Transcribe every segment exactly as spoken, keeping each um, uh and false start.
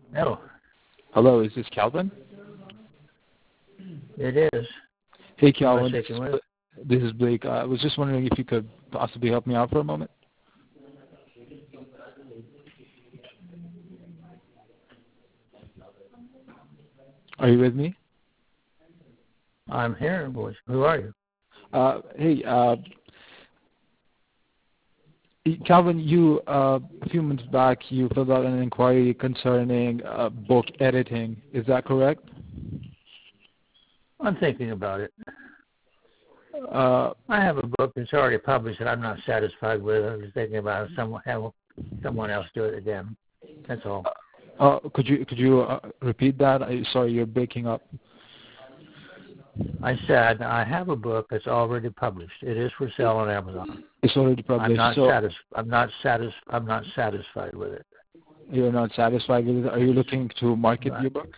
Hello. Hello, is this Calvin? It is. Hey, Who am I Calvin. This speaking is, with? Bla- this is Blake. Uh, I was just wondering if you could possibly help me out for a moment. Are you with me? I'm here, boys. Who are you? Uh, hey, uh, Calvin, you uh, a few months back you filled out an inquiry concerning uh, book editing. Is that correct? I'm thinking about it. Uh, I have a book that's already published that I'm not satisfied with. I'm just thinking about someone have someone else do it again. That's all. uh, could you could you uh, repeat that? I, sorry, you're breaking up. I said I have a book that's already published. It is for sale on Amazon. It's already published. I'm not so satis- I'm not satis- I'm not satisfied with it. You're not satisfied with it. Are you looking to market Right. your book?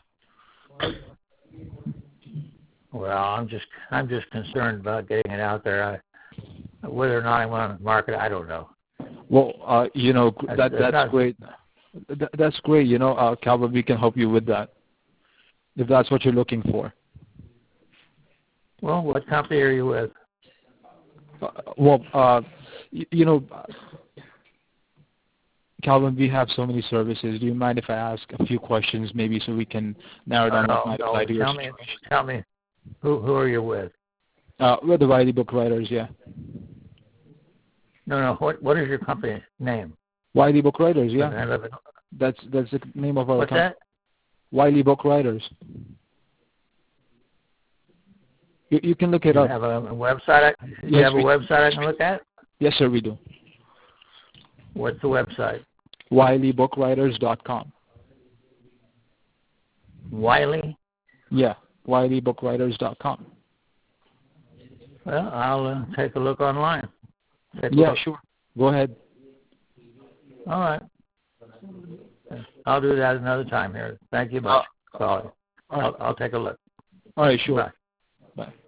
Well, I'm just I'm just concerned about getting it out there. I, whether or not I want to market it, I don't know. Well, uh, you know That's, that that's that's not, great. That, that's great. You know, uh, Calvin, we can help you with that if that's what you're looking for. Well, what company are you with? Uh, well, uh, you, you know, Calvin, we have so many services. Do you mind if I ask a few questions, maybe, so we can narrow down No, what might no. apply to your Tell me, situation? tell me, who who are you with? Uh, we're the Wiley Book Writers, yeah. No, no. What what is your company name? Wiley Book Writers, yeah. I live in, That's that's the name of our what's company. that? Wiley Book Writers. You, you can look it You up. have a, a website? I, you Yes, have a we, website I can look at? yes, sir, we do. What's the website? Wiley Book Writers dot com. Wiley? Yeah, Wiley Book Writers dot com. Well, I'll uh, take a look online. Take a Yeah, look. sure. Go ahead. All right. I'll do that another time here. Thank you much. Uh, Calling. all right. I'll, I'll take a look. All right, sure. Bye. Bye.